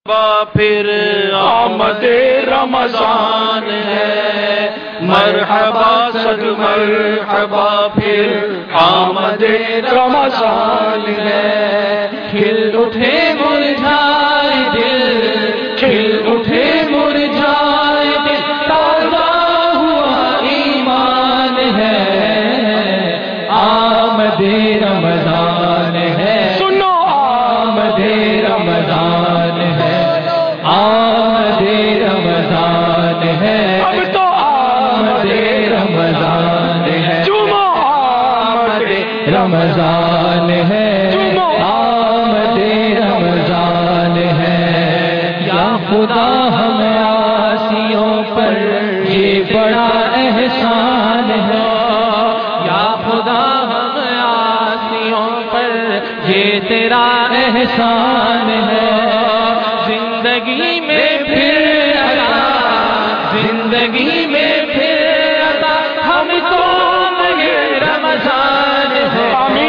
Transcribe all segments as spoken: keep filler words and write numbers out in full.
پھر آمد رمضان ہے، مرحبا صد مرحبا پھر آمد رمضان ہے۔ کھل اٹھے مرجھائے دل، کھل اٹھے مرجھائے دل، تازہ ہوا ایمان ہے، آمد رمضان ہے، سنو آمد رمضان ہے، آمد رمضان ہے، اب تو آمد رمضان ہے، آمد رمضان ہے، آمد رمضان ہے۔ یا خدا ہم عاصیوں پر یہ بڑا احسان ہے، یا خدا ہم عاصیوں پر یہ تیرا احسان ہے۔ زندگی میں پھر عطا، زندگی میں پھر عطا، ہم تو مگر رمضان ہے،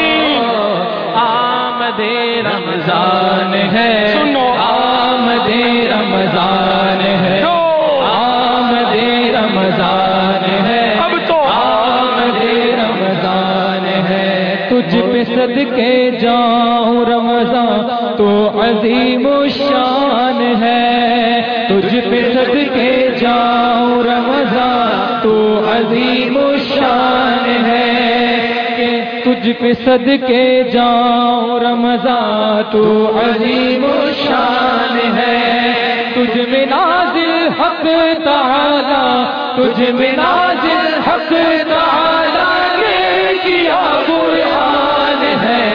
آمد رمضان ہے، سنو آمد رمضان ہے، آمد رمضان ہے، اب تو آمد رمضان ہے۔ تجھ پہ صدقے جاؤں رمضان تو عظیم الشان ہے، تجھ پہ صدقے جاؤں رمضان تو عظیم الشان ہے، کہ تجھ پہ صدقے جاؤں رمضان تو عظیم الشان ہے۔ تجھ میں نازل حق تعالی، تجھ میں نازل حق تعالی نے کیا قرآن ہے،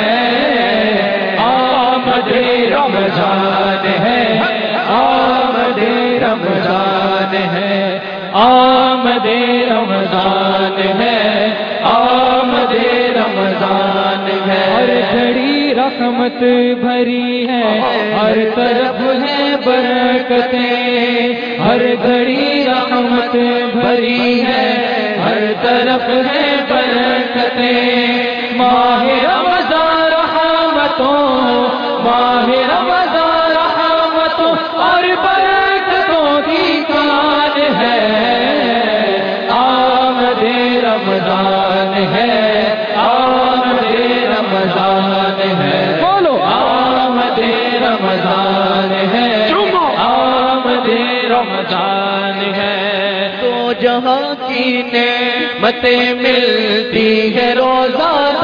آمد رمضان ہے، آمد رمضان ہے، آمد رمضان ہے، آمد رمضان ہے۔ ہر گھڑی رحمت بھری ہے، ہر طرف ہے برکتیں، ہر گھڑی رحمت بھری ہے، ہر طرف ہے برکتیں۔ ماہ رمضان رحمتوں، ماہ رمضان رحمتوں اور برکتوں کی کان ہے، آمد رمضان ہے، آمد رمضان ہے، بولو آمد رمضان ہے، آمد رمضان ہے۔ تو جہاں کی نعمتیں ملتی ہے روزہ